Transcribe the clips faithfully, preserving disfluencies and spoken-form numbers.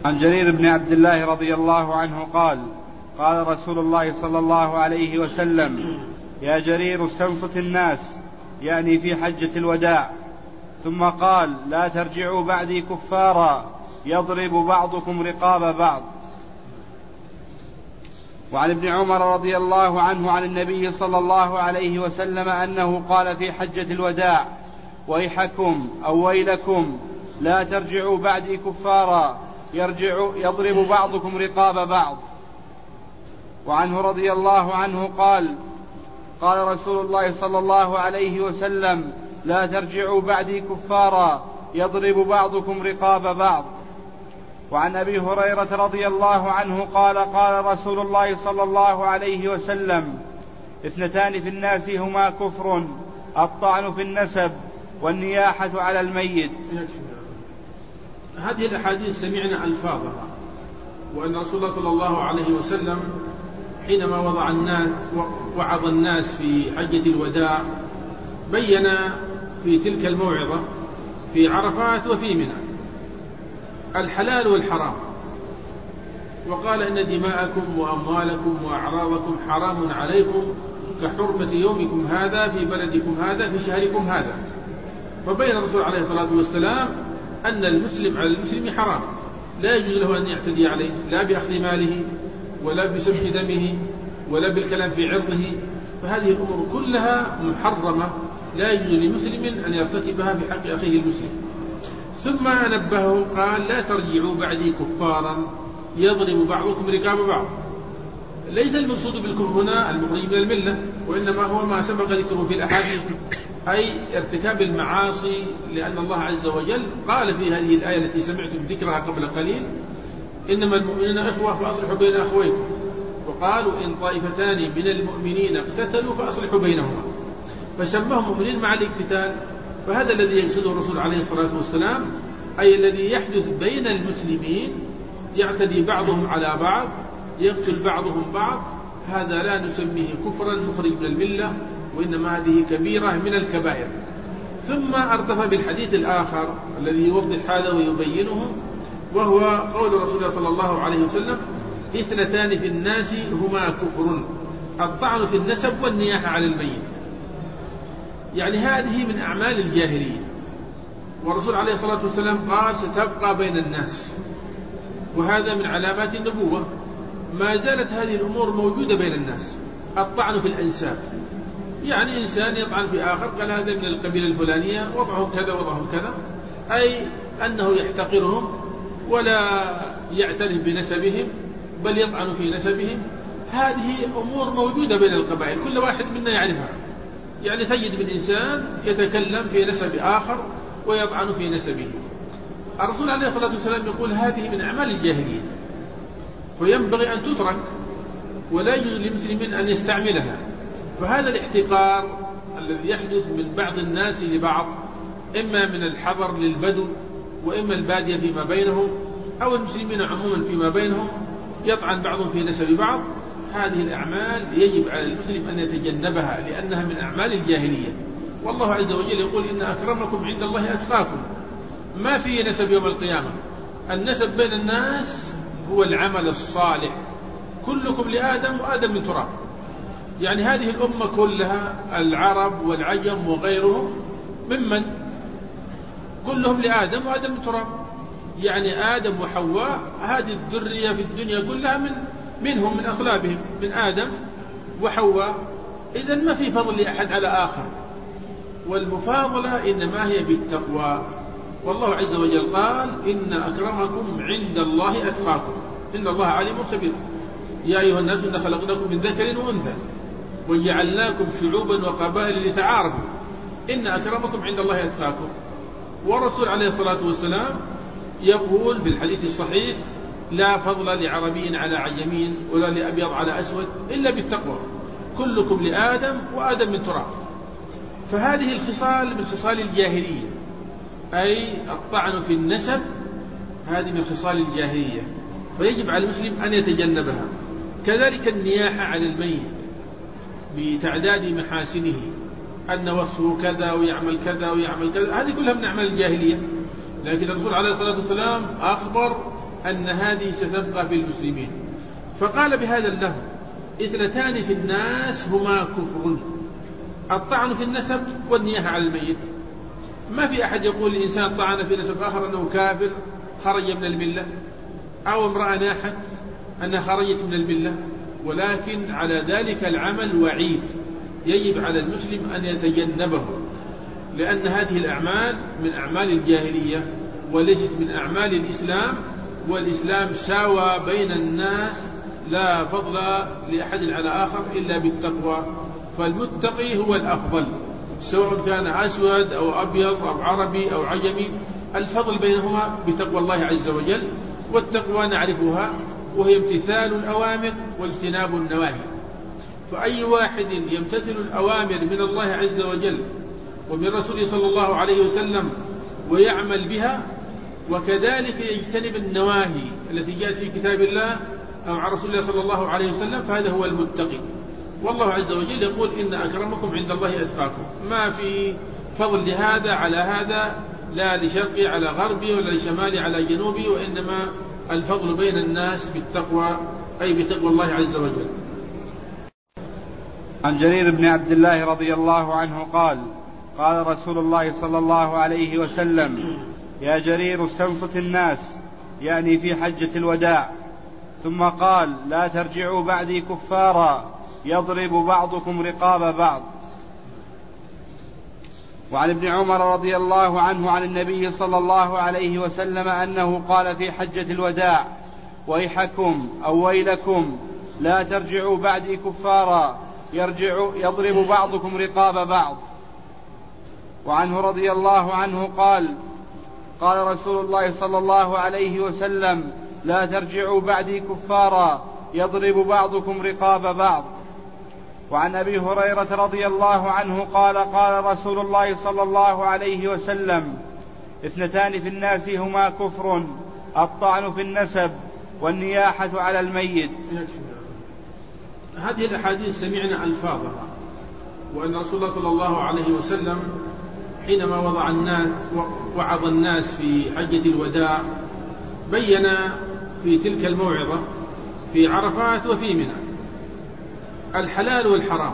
عن جرير بن عبد الله رضي الله عنه قال قال رسول الله صلى الله عليه وسلم يا جرير استنصت الناس، يعني في حجة الوداع، ثم قال لا ترجعوا بعدي كفارا يضرب بعضكم رقاب بعض. وعن ابن عمر رضي الله عنه عن النبي صلى الله عليه وسلم أنه قال في حجة الوداع ويحكم أو ويلكم لا ترجعوا بعدي كفارا يرجع يضرب بعضكم رقاب بعض. وعنه رضي الله عنه قال قال رسول الله صلى الله عليه وسلم لا ترجعوا بعدي كفارا يضرب بعضكم رقاب بعض. وعن أبي هريرة رضي الله عنه قال قال رسول الله صلى الله عليه وسلم اثنتان في الناس هما كفر الطعن في النسب والنياحة على الميت. هذه الأحاديث سمعنا ألفاظها، وأن رسول الله صلى الله عليه وسلم حينما وضع الناس وعظ الناس في حجة الوداع بين في تلك الموعظة في عرفات وفي منى الحلال والحرام، وقال إن دماءكم وأموالكم وأعراضكم حرام عليكم كحرمة يومكم هذا في بلدكم هذا في شهركم هذا. فبين الرسول عليه الصلاة والسلام أن المسلم على المسلم حرام، لا يجوز له أن يعتدي عليه لا بأخذ ماله ولا بسفك دمه ولا بالكلام في عرضه، فهذه الأمور كلها محرمة لا يجوز لمسلم أن يرتكبها في حق أخيه المسلم. ثم نبهه قال لا ترجعوا بعدي كفارا يضرب بعضكم رقاب بعض. ليس المقصود بالكفر هنا المخرج من الملة، وإنما هو ما سبق ذكره في الأحاديث، أي ارتكاب المعاصي، لأن الله عز وجل قال في هذه الآية التي سمعتم ذكرها قبل قليل إنما المؤمنون إخوة فأصلحوا بين أخويكم، وقالوا إن طائفتان من المؤمنين اقتتلوا فأصلحوا بينهما، فسماهم مؤمنين مع الاقتتال. فهذا الذي يقصده الرسول عليه الصلاة والسلام، أي الذي يحدث بين المسلمين يعتدي بعضهم على بعض يقتل بعضهم بعض، هذا لا نسميه كفرا مخرج من الملة، وإنما هذه كبيرة من الكبائر. ثم ارتفع بالحديث الآخر الذي يوضح هذا ويبينه، وهو قول رسول الله صلى الله عليه وسلم اثنتان في الناس هما كفر الطعن في النسب والنياحة على الميت. يعني هذه من أعمال الجاهلية، والرسول عليه الصلاة والسلام قال ستبقى بين الناس، وهذا من علامات النبوة. ما زالت هذه الأمور موجودة بين الناس. الطعن في الأنساب، يعني إنسان يطعن في آخر قال هذا من القبيلة الفلانية وضعهم كذا وضعهم كذا، أي أنه يحتقرهم ولا يعترف بنسبهم بل يطعن في نسبهم. هذه أمور موجودة بين القبائل كل واحد منا يعرفها. يعني تجد من إنسان يتكلم في نسب آخر ويطعن في نسبه. الرسول عليه الصلاة والسلام يقول هذه من أعمال الجاهلية، فينبغي أن تترك ولا يجوز لمسلم أن يستعملها. فهذا الاحتقار الذي يحدث من بعض الناس لبعض، إما من الحضر للبدو وإما البادية فيما بينهم أو المسلمين عموما فيما بينهم، يطعن بعضهم في نسب بعض، هذه الأعمال يجب على المسلم أن يتجنبها لأنها من أعمال الجاهلية. والله عز وجل يقول إن أكرمكم عند الله أتقاكم. ما في نسب يوم القيامة، النسب بين الناس هو العمل الصالح. كلكم لآدم وآدم من تراب. يعني هذه الأمة كلها العرب والعجم وغيرهم ممن كلهم لآدم وآدم من تراب، يعني آدم وحواء هذه الذرية في الدنيا كلها من منهم من أصلابهم من آدم وحواء. إذن ما في فضل لأحد على آخر، والمفاضلة إنما هي بالتقوى. والله عز وجل قال إن أكرمكم عند الله أتقاكم إن الله عليم خبير. يا أيها الناس إن خلقناكم من ذكر وأنثى وجعلناكم شعوبا وقبائل لتعارفوا إن أكرمكم عند الله أتقاكم. والرسول عليه الصلاة والسلام يقول في الحديث الصحيح لا فضل لعربي على عجمي ولا لأبيض على أسود إلا بالتقوى، كلكم لآدم وآدم من تراب. فهذه الخصال من خصال الجاهلية، أي الطعن في النسب هذه من خصال الجاهلية، فيجب على المسلم أن يتجنبها. كذلك النياحة على الميت بتعداد محاسنه، أن وصفه كذا ويعمل كذا ويعمل كذا، هذه كلها من أعمال الجاهلية. لكن الرسول عليه الصلاة والسلام أخبر أن هذه ستبقى في المسلمين، فقال بهذا اللفظ: اثنتان في الناس هما كفر، الطعن في النسب والنياحة على الميت. ما في أحد يقول الإنسان طعن في نسب آخر أنه كافر خرج من الملة، أو امرأة ناحت أنها خرجت من الملة، ولكن على ذلك العمل وعيد يجب على المسلم أن يتجنبه، لأن هذه الأعمال من أعمال الجاهلية وليست من أعمال الإسلام، والإسلام ساوى بين الناس لا فضل لأحد على آخر إلا بالتقوى، فالمتقي هو الأفضل، سواء كان أسود أو أبيض أو عربي أو عجمي، الفضل بينهما بتقوى الله عز وجل. والتقوى نعرفها، وهي امتثال الأوامر واجتناب النواهي، فأي واحد يمتثل الأوامر من الله عز وجل ومن رسوله صلى الله عليه وسلم ويعمل بها، وكذلك يجتنب النواهي التي جاءت في كتاب الله أو عن رسول الله صلى الله عليه وسلم، فهذا هو المتقي. والله عز وجل يقول: إن أكرمكم عند الله أتقاكم. ما في فضل لهذا على هذا، لا لشرقي على غربي ولا لشمالي على جنوبي، وإنما الفضل بين الناس بالتقوى، أي بتقوى الله عز وجل. عن جرير بن عبد الله رضي الله عنه قال: قال رسول الله صلى الله عليه وسلم: يا جرير استنصت الناس، يعني في حجة الوداع، ثم قال: لا ترجعوا بعدي كفارا يضرب بعضكم رقاب بعض. وعن ابن عمر رضي الله عنه عن النبي صلى الله عليه وسلم أنه قال في حجة الوداع: ويحكم أو ويلكم لا ترجعوا بعدي كفارا يرجع يضرب بعضكم رقاب بعض. وعنه رضي الله عنه قال: قال رسول الله صلى الله عليه وسلم: لا ترجعوا بعدي كفارا يضرب بعضكم رقاب بعض. وعن أبي هريرة رضي الله عنه قال: قال رسول الله صلى الله عليه وسلم: اثنتان في الناس هما كفر، الطعن في النسب والنياحة على الميت. هذه الأحاديث سمعنا ألفاظها، وأن رسول الله صلى الله عليه وسلم حينما وضع الناس وعظ الناس في حجة الوداع بين في تلك الموعظة في عرفات وفي منى الحلال والحرام،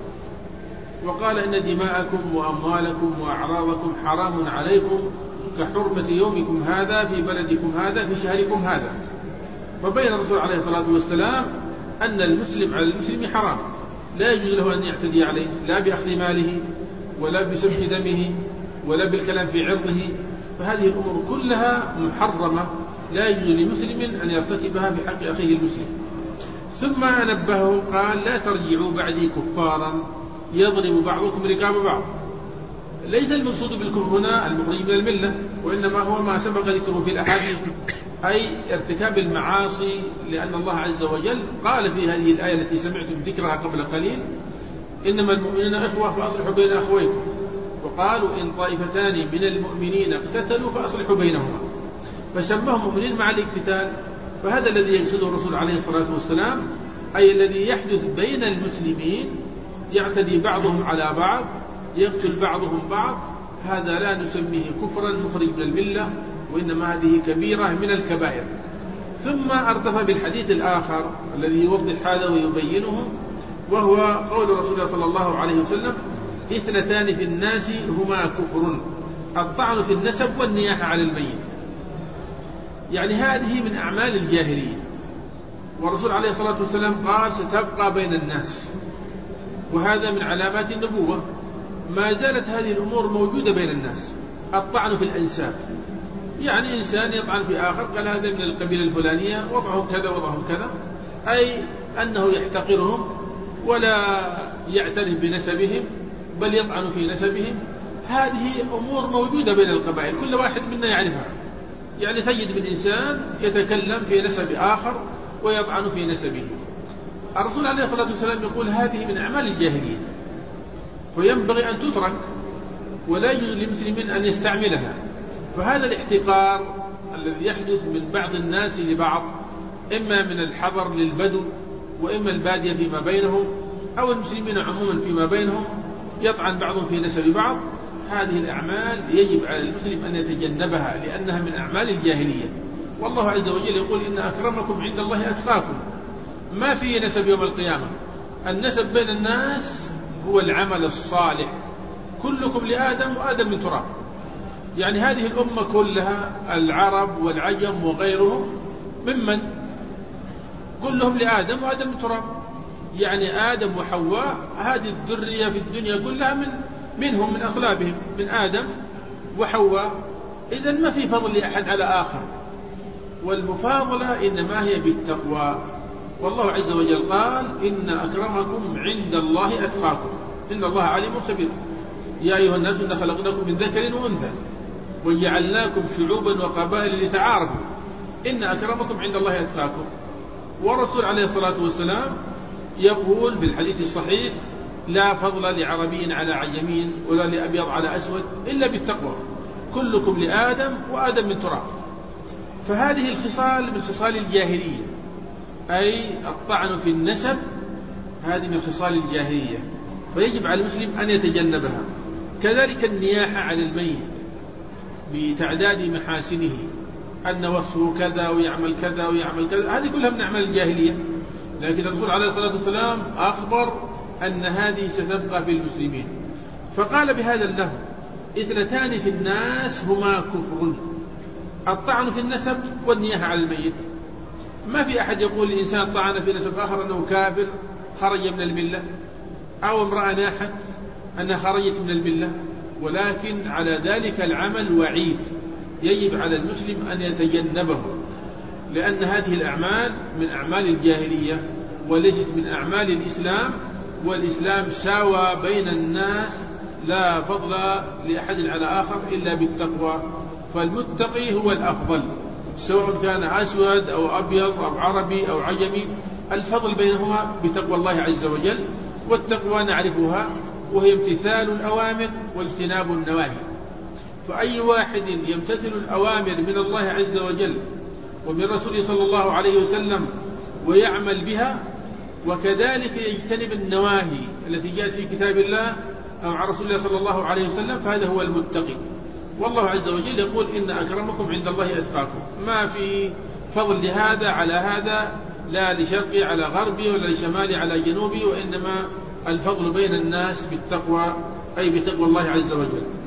وقال: إن دماءكم وأموالكم وأعراضكم حرام عليكم كحرمة يومكم هذا في بلدكم هذا في شهركم هذا. فبين الرسول عليه الصلاة والسلام أن المسلم على المسلم حرام، لا يجوز له أن يعتدي عليه، لا بأخذ ماله ولا بسفك دمه ولا بالكلام في عرضه، فهذه الأمور كلها محرمة، لا يجوز لمسلم أن يرتكبها في حق أخيه المسلم. ثم نبهه قال: لا ترجعوا بعدي كفارا يضرب بعضكم رقاب بعض. ليس المقصود بالكفر هنا المخرج من الملة، وإنما هو ما سبق ذكره في الأحاديث، أي ارتكاب المعاصي، لأن الله عز وجل قال في هذه الآية التي سمعتم ذكرها قبل قليل: إنما المؤمنون إخوة فأصلحوا بين أخويكم، وقالوا: إن طائفتان من المؤمنين اقتتلوا فأصلحوا بينهما، فسمهم مؤمنين مع الاقتتال. فهذا الذي يقصده الرسول عليه الصلاة والسلام، أي الذي يحدث بين المسلمين، يعتدي بعضهم على بعض، يقتل بعضهم بعض، هذا لا نسميه كفرا مخرج من الملة، وإنما هذه كبيرة من الكبائر. ثم أردف بالحديث الآخر الذي يوضح هذا ويبينه، وهو قول رسول الله صلى الله عليه وسلم: اثنتان في الناس هما كفر، الطعن في النسب والنياحة على الميت. يعني هذه من أعمال الجاهلية، والرسول عليه الصلاة والسلام قال: ستبقى بين الناس، وهذا من علامات النبوة. ما زالت هذه الأمور موجودة بين الناس. الطعن في الأنساب، يعني إنسان يطعن في آخر، قال: هذا من القبيلة الفلانية، وضعهم كذا وضعهم كذا، أي أنه يحتقرهم ولا يعترف بنسبهم، بل يطعن في نسبهم. هذه أمور موجودة بين القبائل، كل واحد منا يعرفها. يعني تجد من إنسان يتكلم في نسب آخر ويطعن في نسبه. الرسول عليه الصلاة والسلام يقول: هذه من أعمال الجاهلية، فينبغي أن تترك، ولا يجوز لمسلم أن يستعملها. فهذا الاحتقار الذي يحدث من بعض الناس لبعض، إما من الحضر للبدو، وإما البادية فيما بينهم، أو المسلمين عموما فيما بينهم، يطعن بعضهم في نسب بعض، هذه الأعمال يجب على المسلم أن يتجنبها، لأنها من أعمال الجاهلية. والله عز وجل يقول إن أكرمكم عند الله أتقاكم. ما في نسب يوم القيامة، النسب بين الناس هو العمل الصالح. كلكم لآدم وآدم من تراب، يعني هذه الأمة كلها العرب والعجم وغيرهم ممن كلهم لآدم وآدم من تراب، يعني آدم وحواء هذه الذرية في الدنيا كلها من منهم من أصلابهم من آدم وحواء. إذن ما في فضل لأحد على آخر، والمفاضلة إنما هي بالتقوى. والله عز وجل قال إن أكرمكم عند الله أتقاكم إن الله عليم خبير. يا أيها الناس إنا خلقناكم من ذكر وأنثى وجعلناكم شعوبا وقبائل لتعارفوا إن أكرمكم عند الله أتقاكم. والرسول عليه الصلاة والسلام يقول في الحديث الصحيح لا فضل لعربي على عجمي ولا لأبيض على أسود إلا بالتقوى، كلكم لآدم وآدم من تراب. فهذه الخصال من خصال الجاهلية، أي الطعن في النسب هذه من خصال الجاهلية، فيجب على المسلم أن يتجنبها. كذلك النياحة على الميت بتعداد محاسنه، أن وصفه كذا ويعمل كذا ويعمل كذا، هذه كلها من أعمال الجاهلية. لكن الرسول عليه الصلاة والسلام أخبر أن هذه ستبقى في المسلمين، فقال بهذا اللفظ اثنتان في الناس هما كفر، الطعن في النسب والنياحة على الميت. ما في أحد يقول الإنسان طعن في نسب آخر أنه كافر خرج من الملة، أو امرأة ناحت أنها خرجت من الملة، ولكن على ذلك العمل وعيد يجب على المسلم أن يتجنبه، لأن هذه الأعمال من أعمال الجاهلية وليست من أعمال الإسلام، والإسلام ساوى بين الناس لا فضل لأحد على آخر إلا بالتقوى، فالمتقي هو الأفضل سواء كان أسود أو أبيض أو عربي أو عجمي، الفضل بينهما بتقوى الله عز وجل. والتقوى نعرفها وهي امتثال الأوامر واجتناب النواهي، فأي واحد يمتثل الأوامر من الله عز وجل ومن رسوله صلى الله عليه وسلم ويعمل بها، وكذلك يجتنب النواهي التي جاءت في كتاب الله أو عن رسول الله صلى الله عليه وسلم، فهذا هو المتقي. والله عز وجل يقول إن أكرمكم عند الله أتقاكم. ما في فضل لهذا على هذا، لا لشرقي على غربي ولا لشمالي على جنوبي، وإنما الفضل بين الناس بالتقوى، أي بتقوى الله عز وجل.